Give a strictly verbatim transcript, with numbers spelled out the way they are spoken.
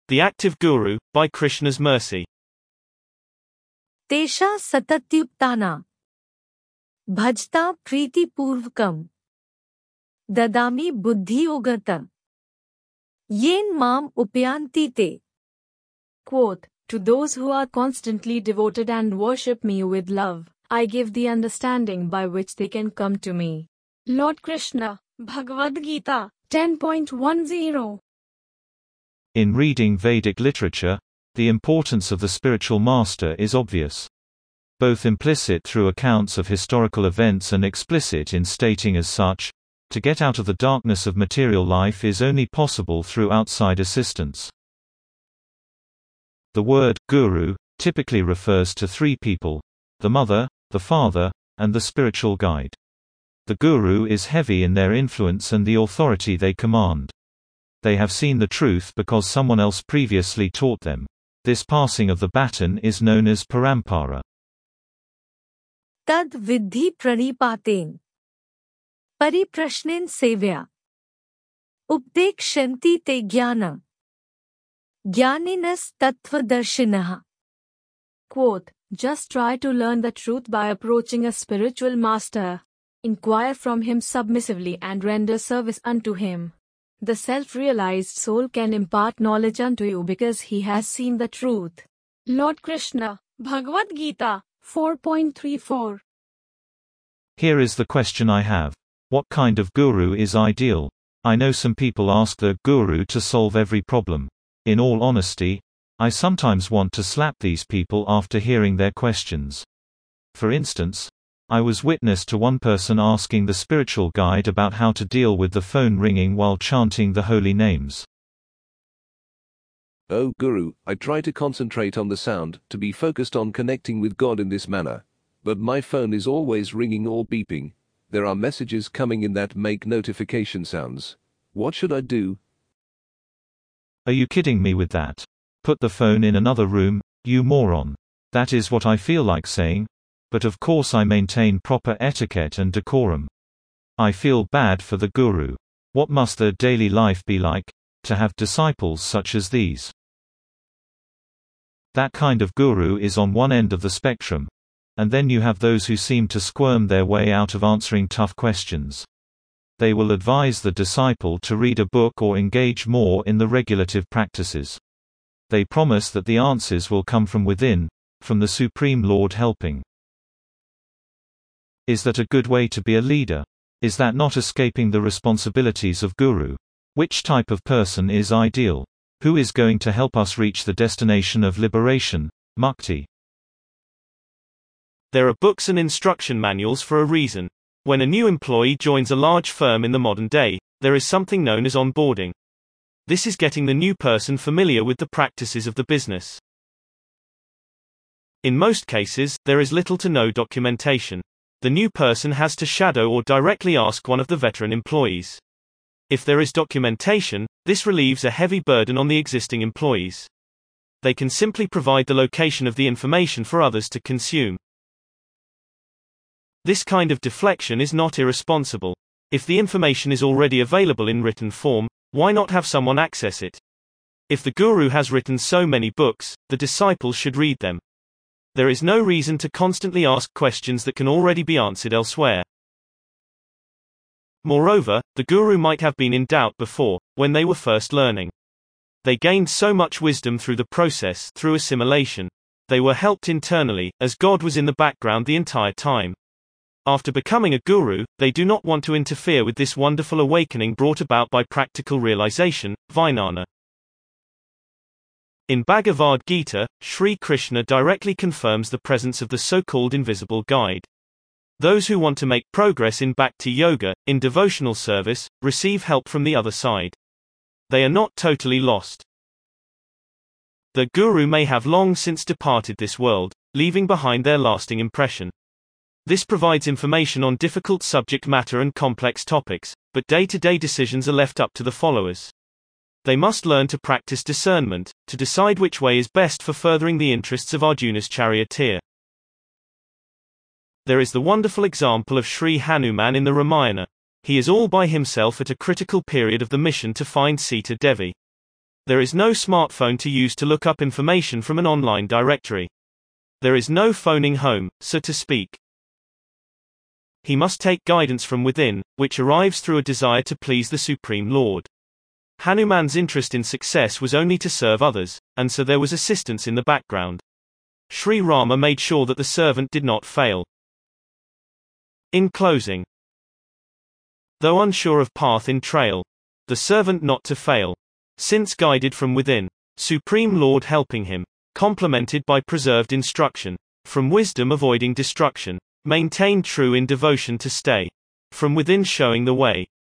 The Active Guru, by Krishna's Mercy. Tesha satatyuktana bhajta priti-purvakam dadami buddhi-yogata yen mam upyanti te. Quote, to those who are constantly devoted and worship me with love, I give the understanding by which they can come to me. Lord Krishna, Bhagavad Gita, ten point ten. In reading Vedic literature, the importance of the spiritual master is obvious. Both implicit through accounts of historical events and explicit in stating as such, to get out of the darkness of material life is only possible through outside assistance. The word guru typically refers to three people: the mother, the father, and the spiritual guide. The guru is heavy in their influence and the authority they command. They have seen the truth because someone else previously taught them. This passing of the baton is known as parampara. Tad vidhi pranipaten pariprashnen sevya updekshanti te jnana jnaninas tattvadarshinaha. Quote, just try to learn the truth by approaching a spiritual master. Inquire from him submissively and render service unto him. The self-realized soul can impart knowledge unto you because he has seen the truth. Lord Krishna, Bhagavad Gita, four point thirty-four. Here is the question I have. What kind of guru is ideal? I know some people ask their guru to solve every problem. In all honesty, I sometimes want to slap these people after hearing their questions. For instance, I was witness to one person asking the spiritual guide about how to deal with the phone ringing while chanting the holy names. Oh Guru, I try to concentrate on the sound, to be focused on connecting with God in this manner. But my phone is always ringing or beeping. There are messages coming in that make notification sounds. What should I do? Are you kidding me with that? Put the phone in another room, you moron. That is what I feel like saying. But of course I maintain proper etiquette and decorum. I feel bad for the guru. What must their daily life be like, to have disciples such as these? That kind of guru is on one end of the spectrum. And then you have those who seem to squirm their way out of answering tough questions. They will advise the disciple to read a book or engage more in the regulative practices. They promise that the answers will come from within, from the Supreme Lord helping. Is that a good way to be a leader? Is that not escaping the responsibilities of guru? Which type of person is ideal? Who is going to help us reach the destination of liberation, mukti? There are books and instruction manuals for a reason. When a new employee joins a large firm in the modern day, there is something known as onboarding. This is getting the new person familiar with the practices of the business. In most cases, there is little to no documentation. The new person has to shadow or directly ask one of the veteran employees. If there is documentation, this relieves a heavy burden on the existing employees. They can simply provide the location of the information for others to consume. This kind of deflection is not irresponsible. If the information is already available in written form, why not have someone access it? If the guru has written so many books, the disciples should read them. There is no reason to constantly ask questions that can already be answered elsewhere. Moreover, the guru might have been in doubt before, when they were first learning. They gained so much wisdom through the process, through assimilation. They were helped internally, as God was in the background the entire time. After becoming a guru, they do not want to interfere with this wonderful awakening brought about by practical realization, Vijnana. In Bhagavad Gita, Sri Krishna directly confirms the presence of the so-called invisible guide. Those who want to make progress in bhakti yoga, in devotional service, receive help from the other side. They are not totally lost. The guru may have long since departed this world, leaving behind their lasting impression. This provides information on difficult subject matter and complex topics, but day-to-day decisions are left up to the followers. They must learn to practice discernment, to decide which way is best for furthering the interests of Arjuna's charioteer. There is the wonderful example of Sri Hanuman in the Ramayana. He is all by himself at a critical period of the mission to find Sita Devi. There is no smartphone to use to look up information from an online directory. There is no phoning home, so to speak. He must take guidance from within, which arrives through a desire to please the Supreme Lord. Hanuman's interest in success was only to serve others, and so there was assistance in the background. Sri Rama made sure that the servant did not fail. In closing, though unsure of path in trail, the servant not to fail, since guided from within, Supreme Lord helping him, complemented by preserved instruction, from wisdom avoiding destruction, maintained true in devotion to stay, from within showing the way.